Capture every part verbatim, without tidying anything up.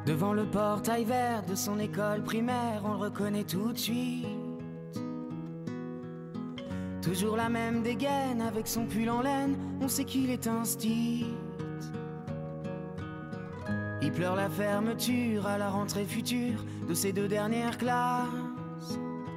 Devant le portail vert de son école primaire, on le reconnaît tout de suite. Toujours la même dégaine avec son pull en laine, on sait qu'il est un stit. Il pleure la fermeture à la rentrée future de ses deux dernières classes.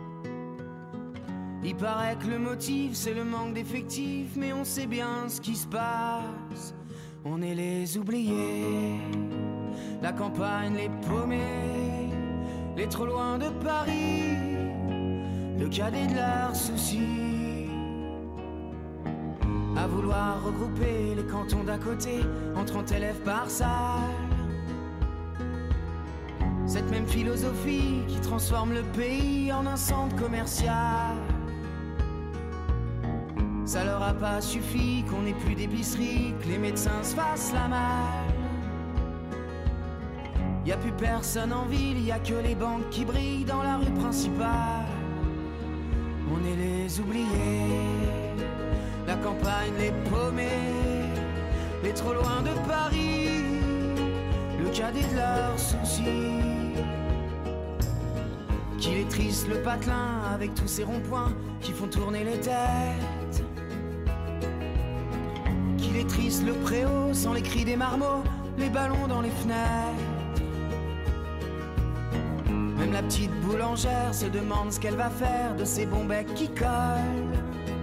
Il paraît que le motif c'est le manque d'effectifs, mais on sait bien ce qui se passe. On est les oubliés, la campagne, les paumés, les trop loin de Paris, le cadet de leurs soucis. À vouloir regrouper les cantons d'à côté en trente élèves par salle. Cette même philosophie qui transforme le pays en un centre commercial. Ça leur a pas suffi qu'on n'ait plus d'épicerie, que les médecins se fassent la malle. Y a plus personne en ville, y a que les banques qui brillent dans la rue principale. On est les oubliés, la campagne, les paumés, les trop loin de Paris, le cadet de leurs soucis. Qu'il est triste le patelin avec tous ces ronds-points qui font tourner les têtes. Qu'il est triste le préau sans les cris des marmots, les ballons dans les fenêtres. Même la petite boulangère se demande ce qu'elle va faire de ces bons becs qui collent.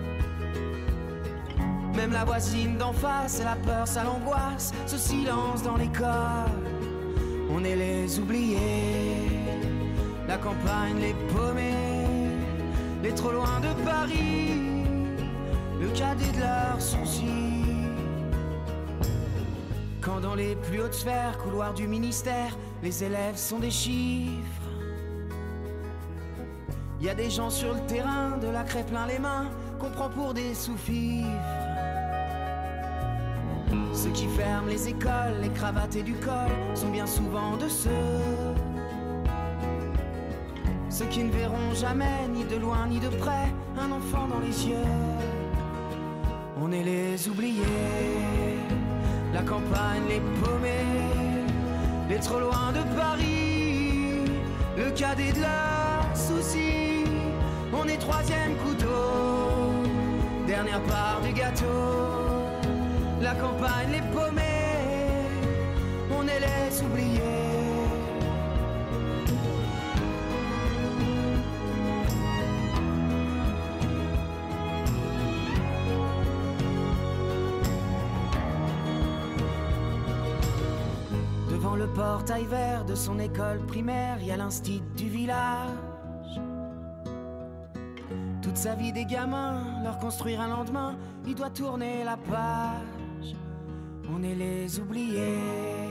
Même la voisine d'en face, c'est la peur, ça l'angoisse, ce silence dans l'école. On est les oubliés, la campagne, les paumés, les trop loin de Paris, le cadet de leurs soucis. Quand dans les plus hautes sphères, couloirs du ministère, les élèves sont des chiffres. Y a des gens sur le terrain, de la craie plein les mains, qu'on prend pour des sous-fifres. Ceux qui ferment les écoles, les cravates et du col, sont bien souvent de ceux. Ceux qui ne verront jamais, ni de loin ni de près, un enfant dans les yeux. On est les oubliés, la campagne, les paumés, les trop loin de Paris, le cadet de leurs soucis. On est troisième couteau, dernière part du gâteau. La campagne, les paumés, on est les oubliés. Devant le portail vert de son école primaire, y a l'instit du village. Toute sa vie des gamins, leur construire un lendemain, il doit tourner la page. On est les oubliés.